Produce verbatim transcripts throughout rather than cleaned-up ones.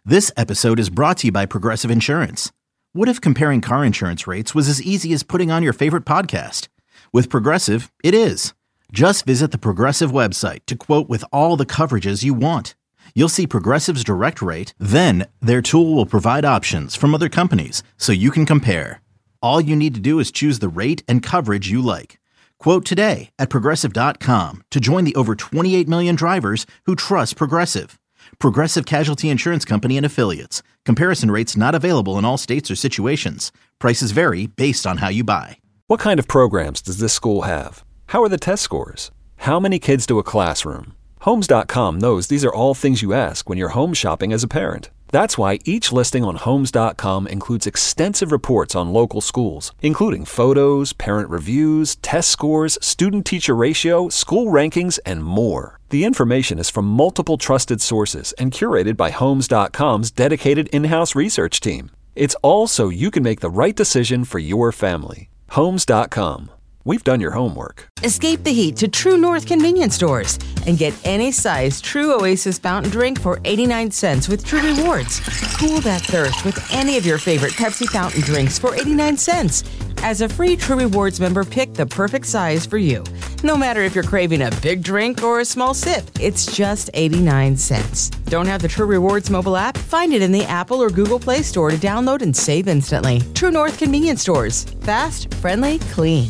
This episode is brought to you by Progressive Insurance. What if comparing car insurance rates was as easy as putting on your favorite podcast? With Progressive, it is. Just visit the Progressive website to quote with all the coverages you want. You'll see Progressive's direct rate, then their tool will provide options from other companies so you can compare. All you need to do is choose the rate and coverage you like. Quote today at Progressive dot com to join the over twenty-eight million drivers who trust Progressive. Progressive Casualty Insurance Company and Affiliates. Comparison rates not available in all states or situations. Prices vary based on how you buy. What kind of programs does this school have? How are the test scores? How many kids do a classroom? Homes dot com knows these are all things you ask when you're home shopping as a parent. That's why each listing on Homes dot com includes extensive reports on local schools, including photos, parent reviews, test scores, student-teacher ratio, school rankings, and more. The information is from multiple trusted sources and curated by Homes dot com's dedicated in-house research team. It's all so you can make the right decision for your family. Homes dot com. We've done your homework. Escape the heat to True North convenience stores and get any size True Oasis fountain drink for eighty-nine cents with True Rewards. Cool that thirst with any of your favorite Pepsi fountain drinks for eighty-nine cents. As a free True Rewards member, pick the perfect size for you. No matter if you're craving a big drink or a small sip, it's just eighty-nine cents. Don't have the True Rewards mobile app? Find it in the Apple or Google Play Store to download and save instantly. True North convenience stores. Fast, friendly, clean.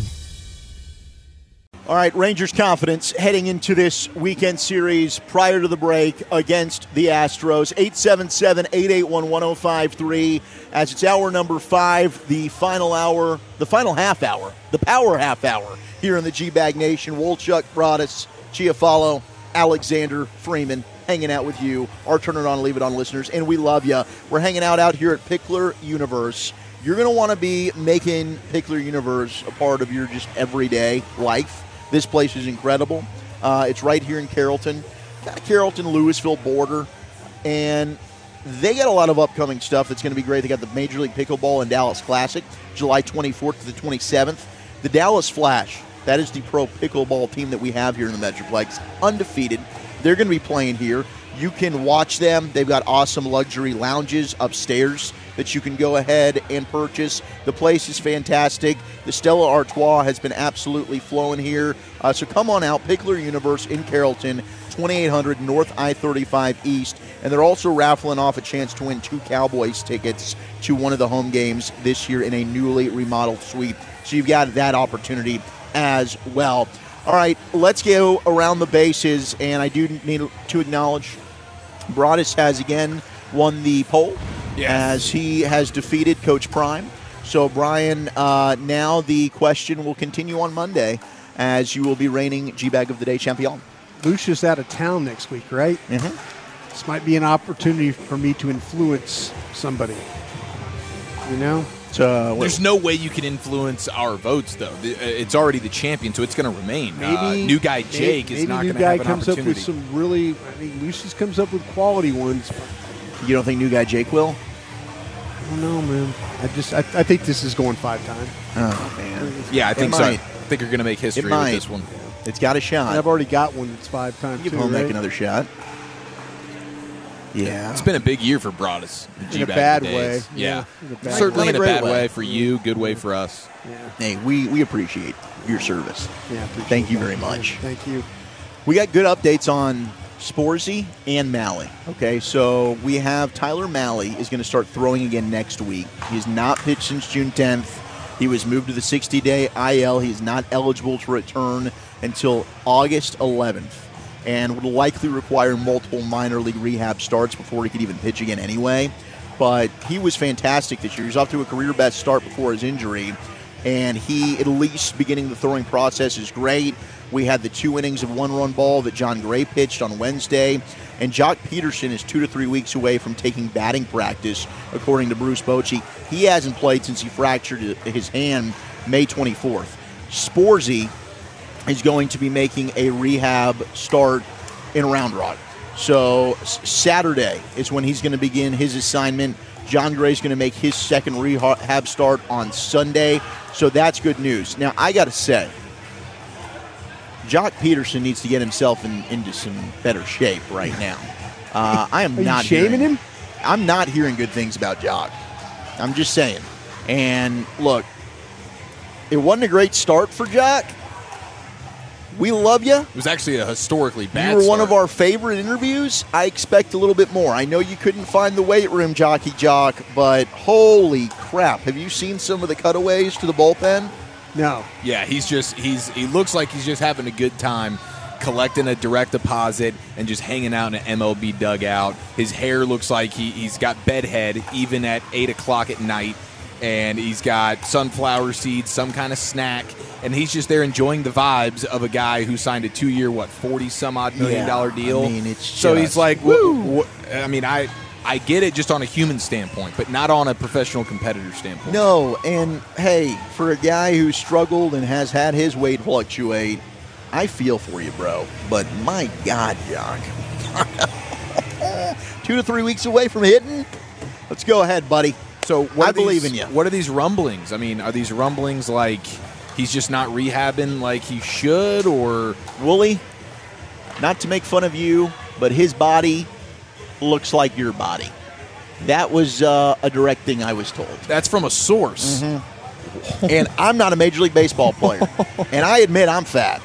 All right, Rangers confidence heading into this weekend series prior to the break against the Astros. eight seven seven, eight eight one, one oh five three as it's hour number five, the final hour, the final half hour, the power half hour here in the G-Bag Nation. Wolchuk, Broadus, Chiafalo, Alexander, Freeman hanging out with you, our Turn It On, Leave It On listeners, and we love you. We're hanging out out here at Pickler Universe. You're going to want to be making Pickler Universe a part of your just everyday life. This place is incredible. Uh, it's right here in Carrollton, kind of Carrollton-Louisville border, and they got a lot of upcoming stuff that's going to be great. They got the Major League Pickleball and Dallas Classic, July twenty-fourth to the twenty-seventh. The Dallas Flash, that is the pro pickleball team that we have here in the Metroplex, undefeated. They're going to be playing here. You can watch them. They've got awesome luxury lounges upstairs that you can go ahead and purchase. The place is fantastic. The Stella Artois has been absolutely flowing here. Uh, so come on out, Pickler Universe in Carrollton, twenty-eight hundred North I thirty-five East. And they're also raffling off a chance to win two Cowboys tickets to one of the home games this year in a newly remodeled suite. So you've got that opportunity as well. All right, let's go around the bases, and I do need to acknowledge Broadus has again won the poll. Yes. As he has defeated Coach Prime. So, Brian, uh, now the question will continue on Monday as you will be reigning G-Bag of the Day champion. Lucia's out of town next week, right? Mm-hmm. This might be an opportunity for me to influence somebody. You know? So, There's no way you can influence our votes, though. It's already the champion, so it's going to remain. Maybe uh, new guy Jake maybe, is not maybe going to have an comes opportunity. up with some really. I mean, Lucius comes up with quality ones. You don't think new guy Jake will? I don't know, man. I just I, I think this is going five times. Oh man. Yeah, I think it so. Might. I think you're going to make history with this one. It's got a shot. And I've already got one that's five times. Give too, home right? make another shot. Yeah. It's been a big year for Broadus. In a bad way. Yeah. yeah. In a bad Certainly way. in a Not a bad great way. way for you, good way for us. Yeah. Hey, we, we appreciate your service. Yeah. appreciate Thank you that. very much. Thank you. We got good updates on Sporzy and Malley. Okay, so we have Tyler Malley is going to start throwing again next week. He has not pitched since June tenth. He was moved to the sixty-day I L. He is not eligible to return until August eleventh and would likely require multiple minor league rehab starts before he could even pitch again anyway. But he was fantastic this year. He was off to a career-best start before his injury, and he, at least beginning the throwing process, is great. We had the two innings of one-run ball that John Gray pitched on Wednesday, and Jock Peterson is two to three weeks away from taking batting practice, according to Bruce Bochy. He hasn't played since he fractured his hand May twenty-fourth. Sporzy is going to be making a rehab start in Round Rock. So Saturday is when he's going to begin his assignment. John Gray's going to make his second rehab start on Sunday. So that's good news. Now, I got to say, Jock Peterson needs to get himself in, into some better shape right now. Uh, I am Are not you shaming hearing, him? I'm not hearing good things about Jock. I'm just saying. And look, it wasn't a great start for Jock. We love you. It was actually a historically bad You were one start. of our favorite interviews. I expect a little bit more. I know you couldn't find the weight room, Jockey Jock, but holy crap. Have you seen some of the cutaways to the bullpen? No. Yeah, he's just he's he looks like he's just having a good time collecting a direct deposit and just hanging out in an M L B dugout. His hair looks like he, he's got bedhead even at eight o'clock at night, and he's got sunflower seeds, some kind of snack, and he's just there enjoying the vibes of a guy who signed a two-year, what, forty-some-odd million dollar Yeah, deal. I mean, it's so he's just- like, woo! I mean, I I get it just on a human standpoint, but not on a professional competitor standpoint. No, and hey, for a guy who struggled and has had his weight fluctuate, I feel for you, bro. But my God, Jock. Two to three weeks away from hitting? Let's go ahead, buddy. So what I are these- believe in you. What are these rumblings? I mean, are these rumblings like he's just not rehabbing like he should, or Wooly, not to make fun of you, but his body looks like your body. That was uh, a direct thing I was told. that's from a source? Mm-hmm. And I'm not a Major League Baseball player. And I admit I'm fat.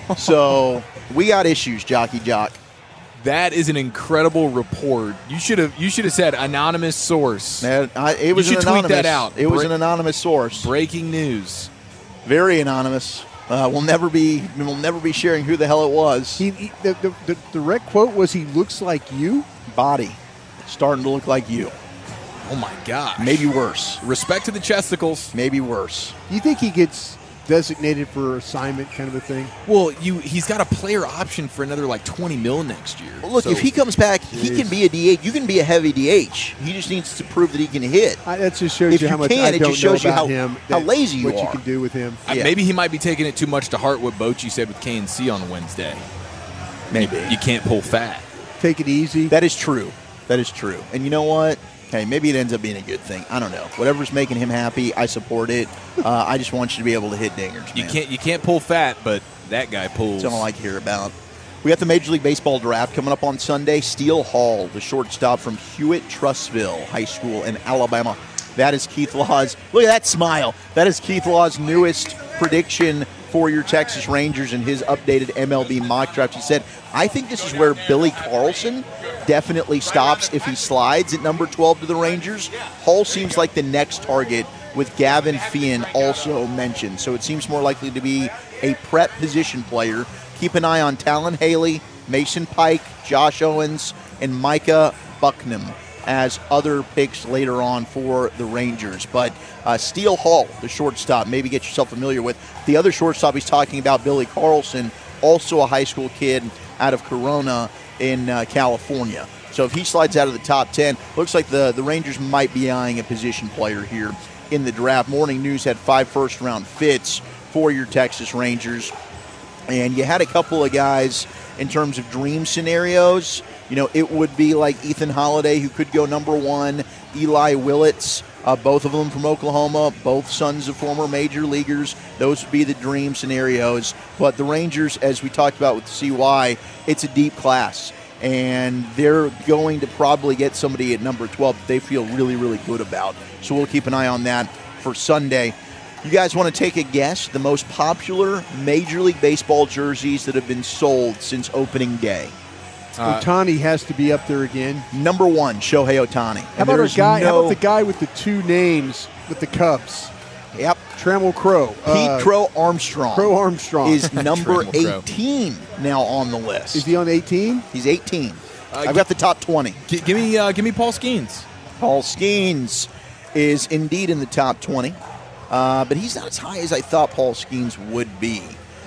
So we got issues, Jockey Jock. That is an incredible report. You should have you should have said anonymous source. Man, I, it was You an should tweet anonymous. that out. It was Bre- an anonymous source. Breaking news. Very anonymous. Uh, we'll never be we'll never be sharing who the hell it was. He, he the, the, the direct quote was, "He looks like you." Body starting to look like you. Oh my gosh. Maybe worse. Respect to the chesticles. Maybe worse. Do you think he gets designated for assignment, kind of a thing? Well, you he's got a player option for another like twenty mil next year. Well, look, So- if he comes back, he can be a D H. You can be a heavy D H. He just needs to prove that he can hit. I, that just shows If you how you much can, I it don't just shows know you about how- him. how that- lazy you what are. you can do with him. Uh, Yeah. Maybe he might be taking it too much to heart what Bochy said with K and C on Wednesday. Maybe. You can't pull fat. Take it easy. That is true. That is true. And you know what? Hey, maybe it ends up being a good thing. I don't know. Whatever's making him happy, I support it. Uh, I just want you to be able to hit dingers, You man. can't you can't pull fat, but that guy pulls. That's all I like to hear about. We got the Major League Baseball draft coming up on Sunday. Steele Hall, the shortstop from Hewitt-Trussville High School in Alabama. That is Keith Law's. Look at that smile. That is Keith Law's newest prediction for your Texas Rangers in his updated M L B mock draft. He said, I think this is where Billy Carlson definitely stops if he slides at number twelve to the Rangers. Hall seems like the next target, with Gavin Feehan also mentioned. So it seems more likely to be a prep position player. Keep an eye on Talon Haley, Mason Pike, Josh Owens, and Micah Bucknam as other picks later on for the Rangers. But uh, Steele Hall, the shortstop, maybe get yourself familiar with. The other shortstop he's talking about, Billy Carlson, also a high school kid out of Corona in uh, California. So if he slides out of the top ten, looks like the, the Rangers might be eyeing a position player here in the draft. Morning News had five first-round fits for your Texas Rangers. And you had a couple of guys in terms of dream scenarios. You know, it would be like Ethan Holiday, who could go number one, Eli Willits, uh, both of them from Oklahoma, both sons of former major leaguers. Those would be the dream scenarios. But the Rangers, as we talked about with the C Y, it's a deep class. And they're going to probably get somebody at number twelve that they feel really, really good about. So we'll keep an eye on that for Sunday. You guys want to take a guess? The most popular Major League Baseball jerseys that have been sold since opening day. Uh, Ohtani has to be up there again. Number one, Shohei Ohtani. How about our guy? How about the guy with the two names with the Cubs? Yep. Trammell Crow. Pete Uh, Crow Armstrong. Crow Armstrong. is number Trammell Crow. eighteen now on the list. Is he on eighteen? He's eighteen. Uh, I've got the top twenty. G- give me uh, give me Paul Skeens. Paul Skeens is indeed in the top twenty, uh, but he's not as high as I thought Paul Skeens would be,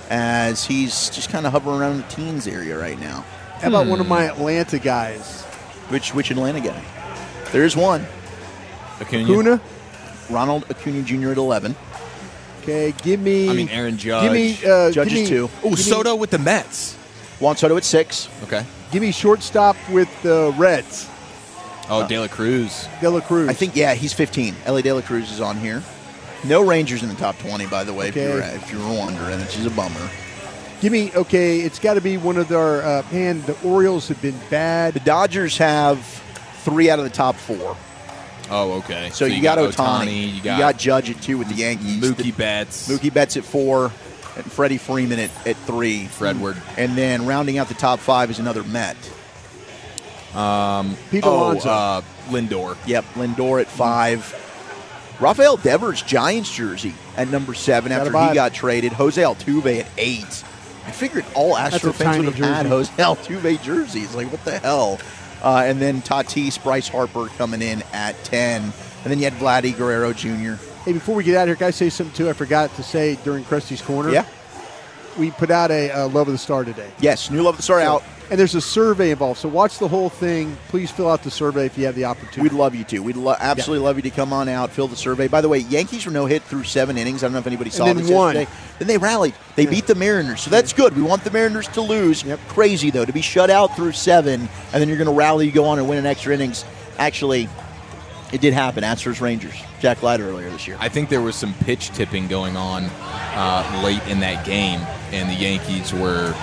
as he's just kind of hovering around the teens area right now. How about one of my Atlanta guys? Which which Atlanta guy? There's one. Acuna. Kuna? Ronald Acuna Junior at eleven. Okay, give me. I mean Aaron Judge. Give me. Uh, Judge give is me, two. Oh, give me- Soto with the Mets. Juan Soto at six. Okay. Give me shortstop with the Reds. Oh, De La Cruz. De La Cruz. I think, yeah, he's fifteen. Ellie De La Cruz is on here. No Rangers in the top twenty, by the way, if, Okay. you were, if you were wondering, which is a bummer. Give me. Okay, it's got to be one of our. Uh, man, the Orioles have been The bad. Dodgers have three out of the top four. Oh, okay. So, so you, you got, got Ohtani. Ohtani. You got, you got Judge at two with the Yankees. Mookie the, Betts. Mookie Betts at four. And Freddie Freeman at, at three. Fredward. And then rounding out the top five is another Met. Um, Pete oh, Alonso. Uh, Lindor. Yep, Lindor at five. Rafael Devers, Giants jersey at number seven Got after he got traded. Jose Altuve at eight. I figured all Astro fans would have jersey. had Jose Altuve jerseys. Like, what the hell? Uh, and then Tatis, Bryce Harper coming in at ten. And then you had Vladdy Guerrero Junior Hey, before we get out of here, can I say something, too? I forgot to say during Krusty's Corner. Yeah. We put out a uh, Love of the Star today. Yes, new Love of the Star so, out. And there's a survey involved. So watch the whole thing. Please fill out the survey if you have the opportunity. We'd love you to. We'd lo- absolutely yeah. love you to come on out, fill the survey. By the way, Yankees were no hit through seven innings. I don't know if anybody saw and this then won. yesterday. Then they rallied. They yeah. beat the Mariners. So that's good. We want the Mariners to lose. Yep. Crazy, though, to be shut out through seven, and then you're going to rally, you go on and win an extra innings. Actually, it did happen. Astros Rangers. Jack Leiter earlier this year. I think there was some pitch tipping going on uh, late in that game, and the Yankees were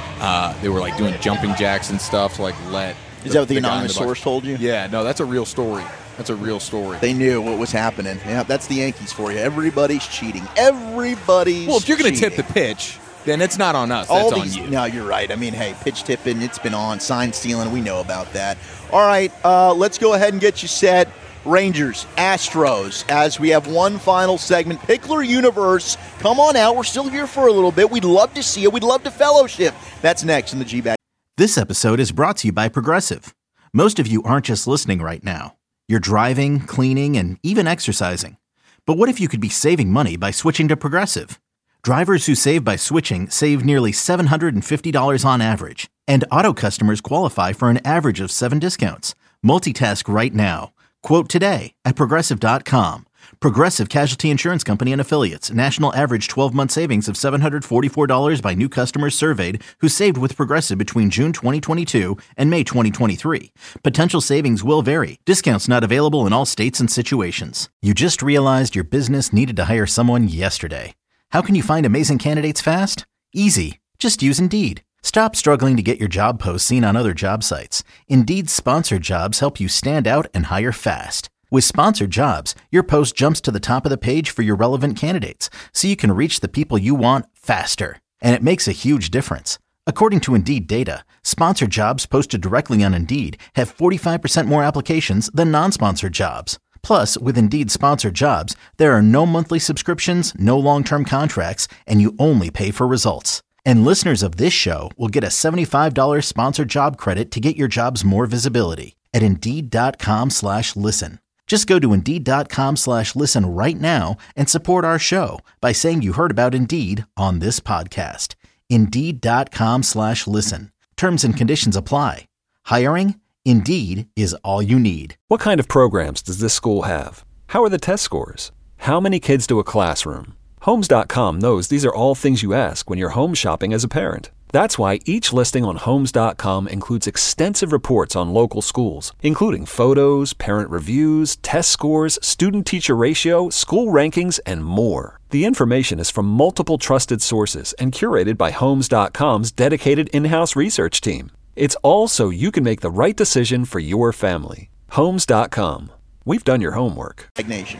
uh, they were like doing jumping jacks and stuff to like let. Is the, that what the, the anonymous source told you? Yeah, no, that's a real story. That's a real story. They knew what was happening. Yeah, that's the Yankees for you. Everybody's cheating. Everybody's Well, if you're going to cheating. tip the pitch, then it's not on us. All That's these, on you. No, you're right. I mean, hey, pitch tipping, it's been on. Sign stealing, we know about that. All right, uh, let's go ahead and get you set. Rangers, Astros, as we have one final segment. Pickler Universe, come on out. We're still here for a little bit. We'd love to see you. We'd love to fellowship. That's next in the G-Bag. This episode is brought to you by Progressive. Most of you aren't just listening right now. You're driving, cleaning, and even exercising. But what if you could be saving money by switching to Progressive? Drivers who save by switching save nearly seven hundred fifty dollars on average. And auto customers qualify for an average of seven discounts. Multitask right now. Quote today at Progressive dot com. Progressive Casualty Insurance Company and Affiliates. National average twelve-month savings of seven hundred forty-four dollars by new customers surveyed who saved with Progressive between June twenty twenty-two and May twenty twenty-three. Potential savings will vary. Discounts not available in all states and situations. You just realized your business needed to hire someone yesterday. How can you find amazing candidates fast? Easy. Just use Indeed. Stop struggling to get your job posts seen on other job sites. Indeed's sponsored jobs help you stand out and hire fast. With sponsored jobs, your post jumps to the top of the page for your relevant candidates, so you can reach the people you want faster. And it makes a huge difference. According to Indeed data, sponsored jobs posted directly on Indeed have forty-five percent more applications than non-sponsored jobs. Plus, with Indeed sponsored jobs, there are no monthly subscriptions, no long-term contracts, and you only pay for results. And listeners of this show will get a seventy-five dollars sponsored job credit to get your jobs more visibility at Indeed.com slash listen. Just go to Indeed.com slash listen right now and support our show by saying you heard about Indeed on this podcast. Indeed.com slash listen. Terms and conditions apply. Hiring? Indeed is all you need. What kind of programs does this school have? How are the test scores? How many kids do a classroom? Homes dot com knows these are all things you ask when you're home shopping as a parent. That's why each listing on Homes dot com includes extensive reports on local schools, including photos, parent reviews, test scores, student-teacher ratio, school rankings, and more. The information is from multiple trusted sources and curated by Homes dot com's dedicated in-house research team. It's all so you can make the right decision for your family. Homes dot com. We've done your homework. Nation.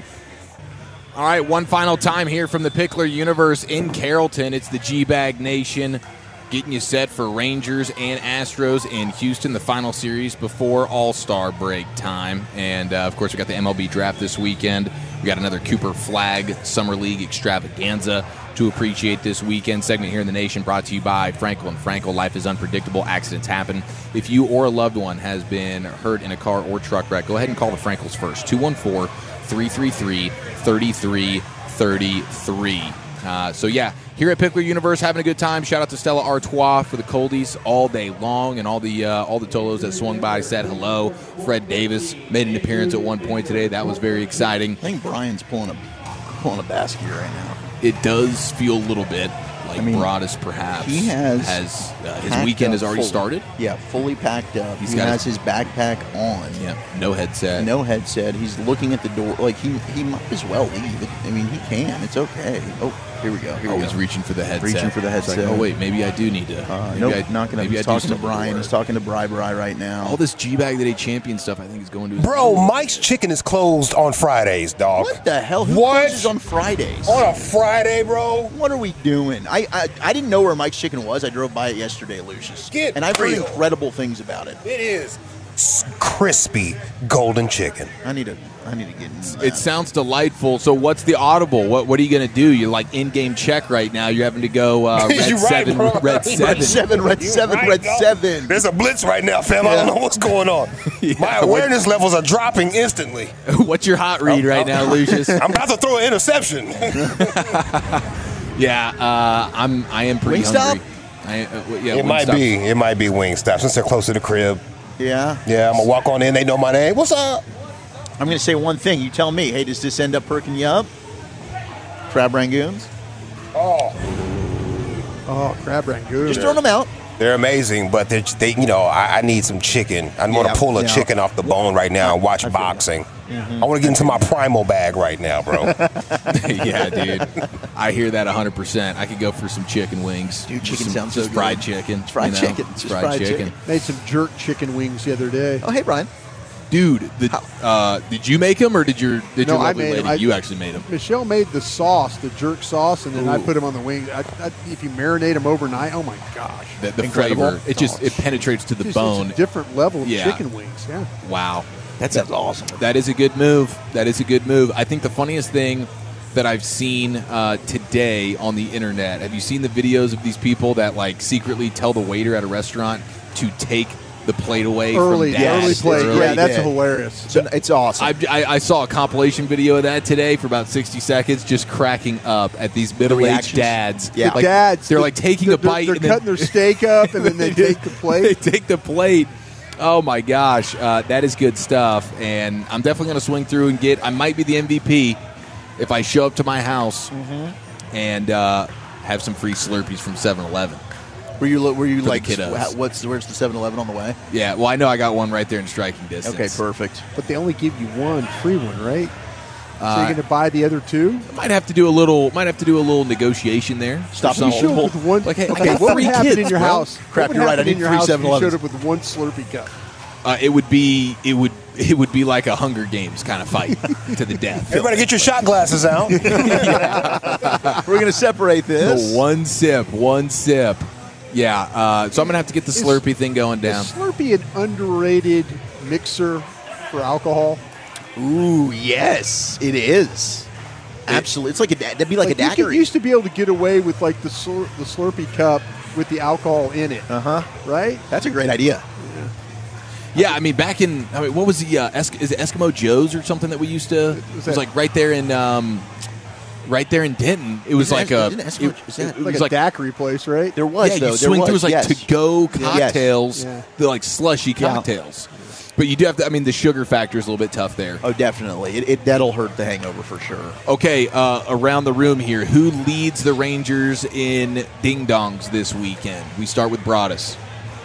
All right, one final time here from the Pickler Universe in Carrollton. It's the G-Bag Nation getting you set for Rangers and Astros in Houston, the final series before All-Star break time. And, uh, of course, we got the M L B draft this weekend. We got another Cooper Flag Summer League extravaganza to appreciate this weekend. Segment here in the Nation brought to you by Frankel and Frankel. Life is unpredictable. Accidents happen. If you or a loved one has been hurt in a car or truck wreck, go ahead and call the Frankels first. two one four, three three three, three three three three. Uh, so, yeah, here at Pickler Universe, having a good time. Shout out to Stella Artois for the coldies all day long, and all the uh, all the Tolos that swung by said hello. Fred Davis made an appearance at one point today. That was very exciting. I think Brian's pulling a pulling a basket right now. It does feel a little bit like I mean, Broadus, perhaps. He has, has uh, his weekend has already fully, started. Yeah, fully packed up. He's he got has his, his backpack on. Yeah, no headset. No headset. He's looking at the door. Like, he he might as well leave. I mean, he can. It's okay. Oh, Here we go. Here we Always go. reaching for the headset. Reaching for the It's headset. like, oh, wait, maybe I do need to. Uh, maybe nope, I, not going to. maybe He's I do talking to some Brian. more. He's talking to Bri Bri right now. All this G-Bag Today champion stuff, I think, is going to his Bro, Mike's Chicken is closed on Fridays, dog. What the hell? Who What? closes on Fridays? On a Friday, bro? What are we doing? I, I I didn't know where Mike's Chicken was. I drove by it yesterday, Lucius. Get and I've heard real. incredible things about it. It is s- crispy golden chicken. I need to I need to get into that. It sounds delightful. So what's the audible? What What are you going to do? You're like in-game check right now. You're having to go uh, red You're right, seven, bro. red Red seven. Red seven, red You're seven, right, red dog. seven. There's a blitz right now, fam. I don't know what's going on. My awareness levels are dropping instantly. What's your hot read right now, Lucius? I'm about to throw an interception. Yeah, uh, I'm. I am pretty Wingstop? hungry. I, uh, w- yeah, it might Wingstop. be. It might be Wingstop since they're close to the crib. Yeah. Yeah, I'm gonna walk on in. They know my name. What's up? I'm going to say one thing. You tell me. Hey, does this end up perking you up? Crab rangoons? Oh, Oh, crab rangoon. Just throwing them out. they're amazing, but they're, they, you know, I, I need some chicken. I want Yeah, to pull a yeah. chicken off the bone right now and watch I feel boxing. I want to get into my primal bag right now, bro. Yeah, dude. I hear that one hundred percent. I could go for some chicken wings. Dude, Just chicken some, sounds so just good. fried chicken. It's fried you know? chicken. It's just fried, fried chicken. chicken. Made some jerk chicken wings the other day. Oh, hey, Brian. Dude, the, uh, did you make them or did your did No, your I lovely made 'em. lady? I- you actually made them. Michelle made the sauce, the jerk sauce, and then I Ooh. put them on the wings. I, I, if you marinate them overnight, oh my gosh, The, the Incredible. flavor, it just it penetrates to the It's just- bone. It's a different level of Yeah. chicken wings. Yeah. Wow. That sounds awesome. That is a good move. That is a good move. I think the funniest thing that I've seen uh, today on the internet, have you seen the videos of these people that like secretly tell the waiter at a restaurant to take the plate away Early, from the dash early plate. early? Yeah, that's Yeah. hilarious. It's, it's awesome. I, I, I saw a compilation video of that today for about sixty seconds, just cracking up at these middle-aged reactions. dads. Yeah. The like, dads, they're the- like taking they're, a bite. They're and then- cutting their steak up, and then they take the They plate. take the plate. Oh my gosh, uh, that is good stuff, and I'm definitely going to swing through and get. I might be the M V P if I show up to my house Mm-hmm. and uh, have some free Slurpees from seven eleven. were you lo- were you For the like kiddos. wha- what's where's the seven eleven on the way? Yeah, well, I know I got one right there in striking distance. Okay, perfect. But they only give you one free one, right? so Uh, you're going to buy the other two? Might have to do a little. Might have to do a little negotiation there. Stop For some and You showed people. up with one. Like, hey, I okay, got what would three happen kids, in your bro. house? Crap, what would you're right. happen I in need your three house if you seven elevens. showed up with one Slurpee cup. Uh, it would be. It would. It would be like a Hunger Games kind of fight to the death. Everybody get your shot glasses out. We're going to separate this. The one sip, one sip. Yeah, uh, so I'm gonna have to get the Is- Slurpee thing going down. Is Slurpee an underrated mixer for alcohol? Ooh, yes, it is. Absolutely. It's like a da- that'd be like, a you could- daiquiri. used to be able to get away with like the slur- the Slurpee cup with the alcohol in it, Uh huh. right? That's a great idea. Yeah, I mean, back in, I mean, what was the uh, Esk- is it Eskimo Joe's or something that we used to? It was that- like right there in, um, right there in Denton. It was Isn't like Es- a, isn't Eskimo- it, is that- it Like was a like daiquiri place, right? There was yeah, though. you there swing was. through it was like yes. to go cocktails, Yeah. the like slushy Yeah. cocktails. But you do have to. I mean, the sugar factor is a little bit tough there. Oh, definitely. It, it that'll hurt the hangover for sure. Okay, uh, around the room here, who leads the Rangers in ding dongs this weekend? We start with Broadus.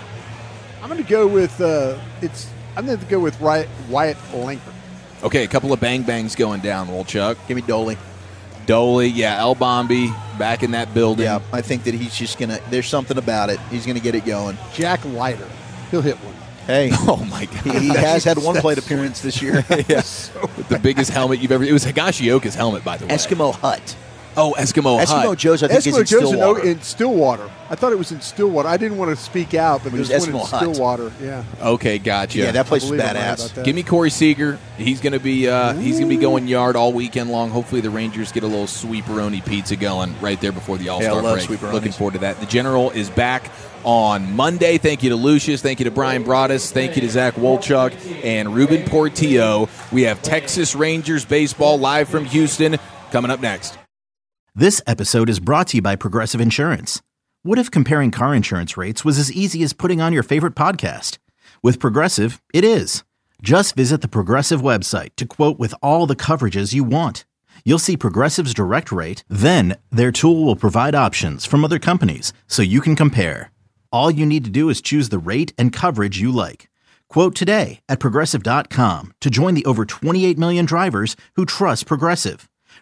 I'm going to go with uh, it's. I'm going to go with Wyatt, Wyatt Langford. Okay, a couple of bang bangs going down, Wolchuk. Give me Doley. Doley, yeah, El Bombi back in that building. Yeah, I think that he's just gonna. There's something about it. He's gonna get it going. Jack Leiter. He'll hit one. Hey, Oh my God, he has had one plate appearance this year. yes, with the biggest helmet you've ever. It was Higashioka's helmet, by the way. Eskimo Hut. Oh, Eskimo, Eskimo Hut. Joe's, I think, is Eskimo in Joe's in, Stillwater. O- in Stillwater. I thought it was in Stillwater. I didn't want to speak out, but It was there's one in Eskimo Hut. Stillwater. Yeah. Okay, gotcha. Yeah, that place is believe I'm right badass. about that. Give me Corey Seager. He's gonna be uh, he's gonna be going yard all weekend long. Hopefully, the Rangers get a little sweeperoni pizza going right there before the All Yeah, I Star love break. sweeperonis. Looking forward to that. The General is back on Monday. Thank you to Lucius. Thank you to Brian Broadus. Thank you to Zach Wolchuk and Ruben Portillo. We have Texas Rangers baseball live from Houston coming up next. This episode is brought to you by Progressive Insurance. What if comparing car insurance rates was as easy as putting on your favorite podcast? With Progressive, it is. Just visit the Progressive website to quote with all the coverages you want. You'll see Progressive's direct rate, then their tool will provide options from other companies so you can compare. All you need to do is choose the rate and coverage you like. Quote today at Progressive dot com to join the over twenty-eight million drivers who trust Progressive.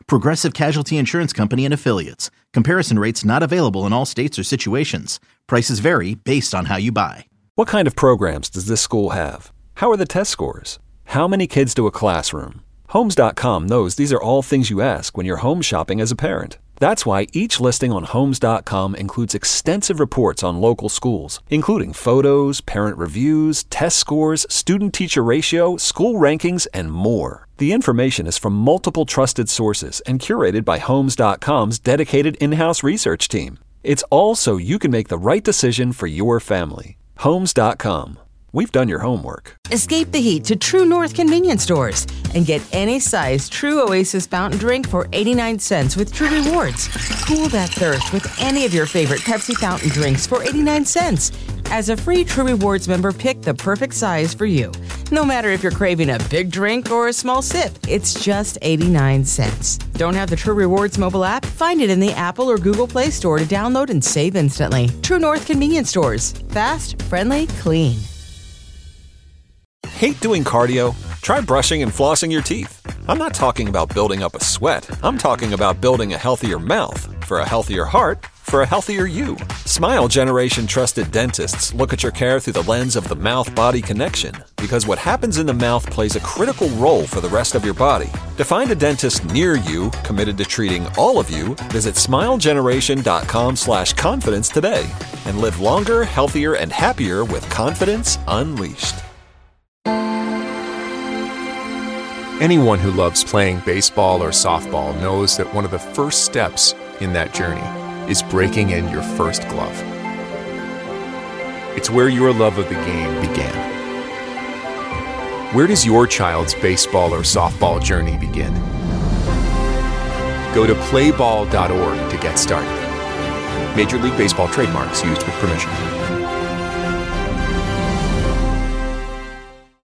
Progressive Casualty Insurance Company and Affiliates. Comparison rates not available in all states or situations. Prices vary based on how you buy. What kind of programs does this school have? How are the test scores? How many kids do a classroom? Homes dot com knows these are all things you ask when you're home shopping as a parent. That's why each listing on Homes dot com includes extensive reports on local schools, including photos, parent reviews, test scores, student-teacher ratio, school rankings, and more. The information is from multiple trusted sources and curated by Homes dot com's dedicated in-house research team. It's all so you can make the right decision for your family. Homes dot com. We've done your homework. Escape the heat to True North convenience stores and get any size True Oasis fountain drink for eighty-nine cents with True Rewards. Cool that thirst with any of your favorite Pepsi fountain drinks for eighty-nine cents. As a free True Rewards member, pick the perfect size for you. No matter if you're craving a big drink or a small sip, it's just eighty-nine cents. Don't have the True Rewards mobile app? Find it in the Apple or Google Play Store to download and save instantly. True North convenience stores. Fast, friendly, clean. Hate doing cardio? Try brushing and flossing your teeth. I'm not talking about building up a sweat. I'm talking about building a healthier mouth for a healthier heart for a healthier you. Smile Generation trusted dentists look at your care through the lens of the mouth-body connection, because what happens in the mouth plays a critical role for the rest of your body. To find a dentist near you committed to treating all of you, visit smile generation dot com slash confidence today and live longer, healthier, and happier with confidence unleashed. Anyone who loves playing baseball or softball knows that one of the first steps in that journey is breaking in your first glove. It's where your love of the game began. Where does your child's baseball or softball journey begin? Go to play ball dot org to get started. Major League Baseball trademarks used with permission.